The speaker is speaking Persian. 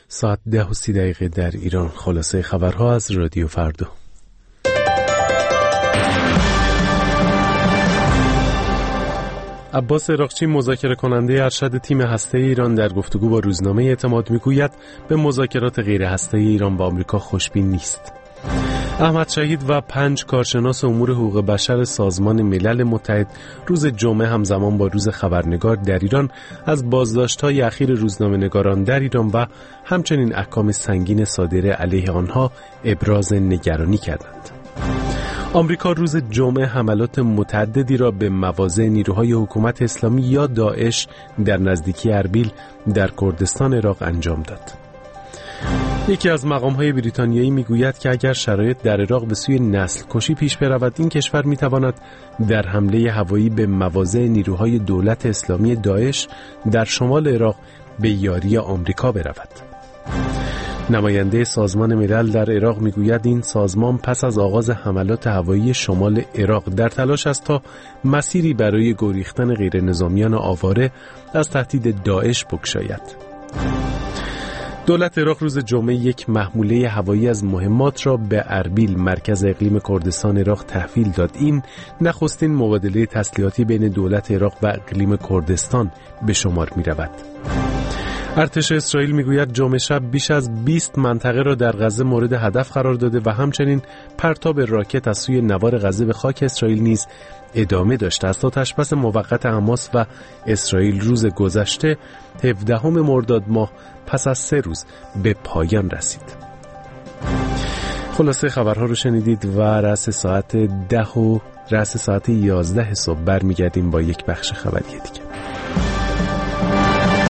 ساعت 10:30 در ایران. خلاصه خبرها از رادیو فردا. عباس عراقچی مذاکره کننده ارشد تیم هسته ایران در گفتگو با روزنامه اعتماد میگوید به مذاکرات غیر هسته ایران با آمریکا خوشبین نیست. احمد شهید و 5 کارشناس امور حقوق بشر سازمان ملل متحد روز جمعه همزمان با روز خبرنگار در ایران از بازداشت‌های اخیر روزنامه‌نگاران در ایران و همچنین احکام سنگین صادره علیه آنها ابراز نگرانی کردند. آمریکا روز جمعه حملات متعددی را به مواضع نیروهای حکومت اسلامی یا داعش در نزدیکی اربیل در کردستان عراق انجام داد. یکی از مقام‌های بریتانیایی میگوید که اگر شرایط در عراق به سوی نسل کشی پیش برود، این کشور میتواند در حمله هوایی به مواضع نیروهای دولت اسلامی داعش در شمال عراق به یاری آمریکا برود. نماینده سازمان ملل در عراق میگوید این سازمان پس از آغاز حملات هوایی شمال عراق در تلاش است تا مسیری برای گریختن غیر نظامیان آواره از تهدید داعش بگشاید. دولت عراق روز جمعه یک محموله هوایی از مهمات را به اربیل مرکز اقلیم کردستان عراق تحویل داد. این نخستین مبادله تسلیحاتی بین دولت عراق و اقلیم کردستان به شمار می رود. ارتش اسرائیل میگوید جمعه شب بیش از 20 منطقه را در غزه مورد هدف قرار داده و همچنین پرتاب راکت از سوی نوار غزه به خاک اسرائیل نیز ادامه داشته است. آتشبس موقت حماس و اسرائیل روز گذشته 17 مرداد ماه پس از 3 روز به پایان رسید. خلاصه خبرها رو شنیدید و رأس ساعت 10 و رأس ساعت 11 صبح برمیگردیم با یک بخش خبری دیگه.